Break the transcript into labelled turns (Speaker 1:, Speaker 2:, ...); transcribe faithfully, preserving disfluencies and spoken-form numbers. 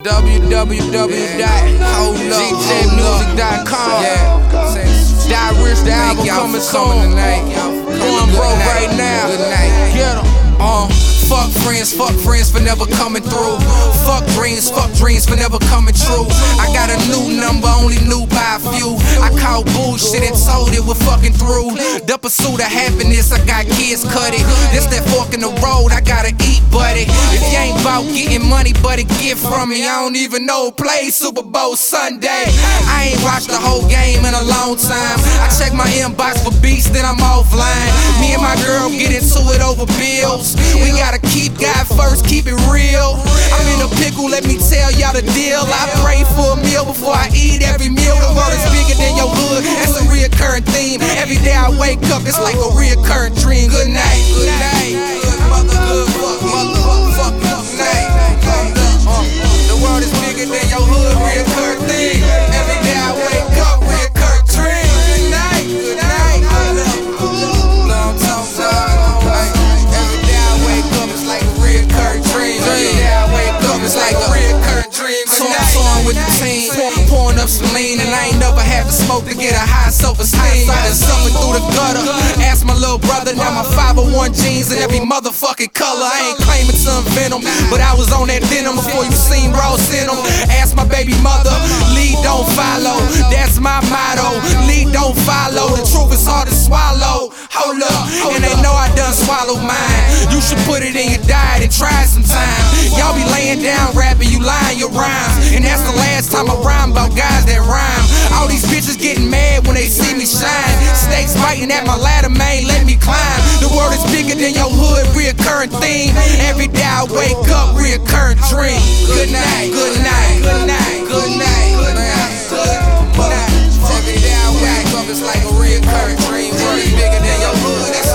Speaker 1: w w w dot g j music dot com. Yeah. Die Rich, the album coming soon. Going broke right now. Get 'em. Uh, fuck friends, fuck friends for never coming through. Fuck dreams, fuck dreams for never coming true. I got a new number, only knew by a few. I called bullshit and told it we're fucking through. The pursuit of happiness, I got kids cut it. This that fork in the road, I gotta eat, buddy. If you ain't about getting money, buddy, get from me. I don't even know who plays Super Bowl Sunday. I ain't watched the whole game in a long time. I check my inbox for beats, then I'm offline. Me and my girl get into it over bills. We gotta keep God first, keep it real. I'm in a pickle, let me tell y'all the deal. I pray for a meal before I eat every meal. The world is bigger than your hood, that's a reoccurring theme. Every day I wake up, it's like a reoccurring dream. Good night, good night, good mother, good fuck, mother, fuck, good night. Uh, the world is bigger than your hood, reoccurring theme. Every day I wake up, reoccurring dream. Good night, good night. Long time, every day I wake up, it's like a reoccurring dream. Every day I wake up, it's like a reoccurring dream. So I'm torn with the team, pouring up some lean, and I ain't never had to smoke to get a high self-esteem. I done suffered through the gutter. Ask my little brother, now my five oh one jeans in every motherfucking color. I ain't claiming to invent them, but I was on that denim before you seen Ross in them. Ask my baby mother, lead don't follow. That's my motto, lead don't follow. The truth is hard to swallow. Hold up, and they know I done swallowed mine. You should put it in your diet and try sometime. Y'all be laying down rapping, you lying your rhymes, and that's the last time I rhyme about guys that rhyme. All these bitches getting mad when they see me shine. Snakes biting at my ladder, man, let me climb. The world is bigger than your hood, reoccurring theme. Every day I wake up, reoccurring dream. Good night, good night, good night, good night, good night, good night. Every day I wake up, it's like a reoccurring dream. World is bigger than your hood.